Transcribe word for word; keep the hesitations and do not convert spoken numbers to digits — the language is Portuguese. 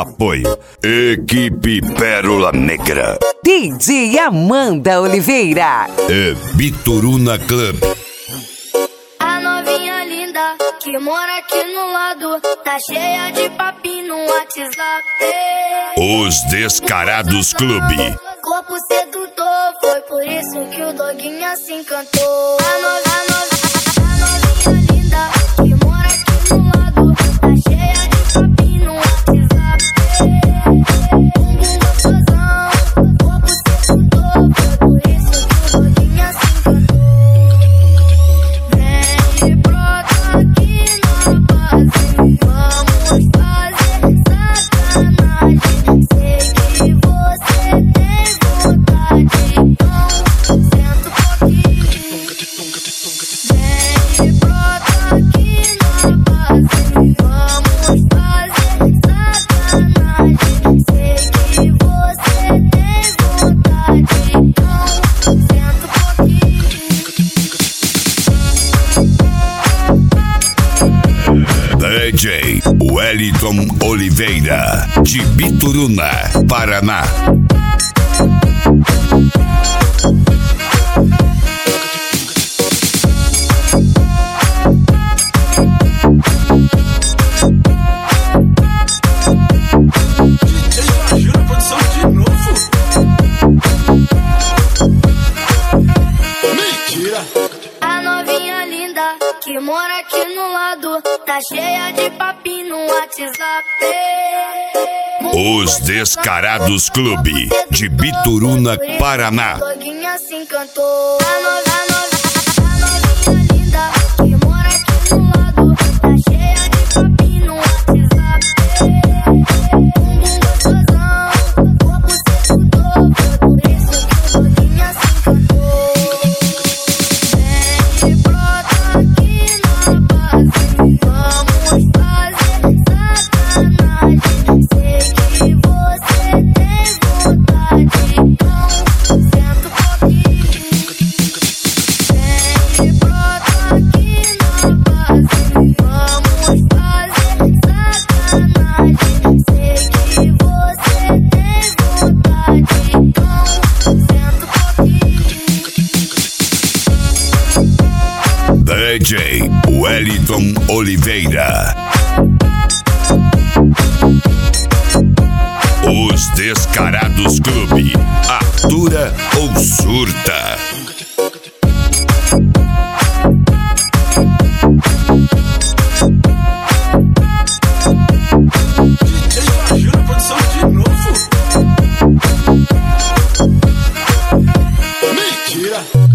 Apoio Equipe Pérola Negra, D J Amanda Oliveira e Bituruna Club. A novinha linda que mora aqui no lado tá cheia de papinho no WhatsApp. Os Descarados Clube. Corpo sedutor, foi por isso que o doguinho se encantou. A novinha, a novinha, a novinha linda que mora aqui no lado tá cheia de papinho no WhatsApp. Bumbum gostosão, corpo sedutor, foi por isso que o doguinho se encantou. Vem, brota aqui na base, vamos fazer sacanagem. Sei que você tem vontade, então senta um pouquinho. Vem, brota aqui na base, vamos fazer sacanagem. Sei que você tem vontade, então senta um pouquinho. D J Wellington Oliveira, de Bituruna, Paraná. A novinha linda que mora aqui no lado tá cheia de papinho no WhatsApp. Os Descarados Clube, de Bituruna, Paraná. Doguinha se encantou. A novinha, a novinha linda que mora aqui no lado tá cheia de papinho no WhatsApp. Bumbum gostosão, corpo sedutor, foi por isso que o doguinha se encantou. Vem, brota aqui na base, vamos fazer sacanagem. Sei que você tem vontade, então senta um pouquinho. Vem, brota aqui na base, vamos fazer sacanagem. Sei que você tem vontade, então senta um pouquinho. D J Wellington Oliveira. Os Descarados Clube. Atura ou surta? Mentira!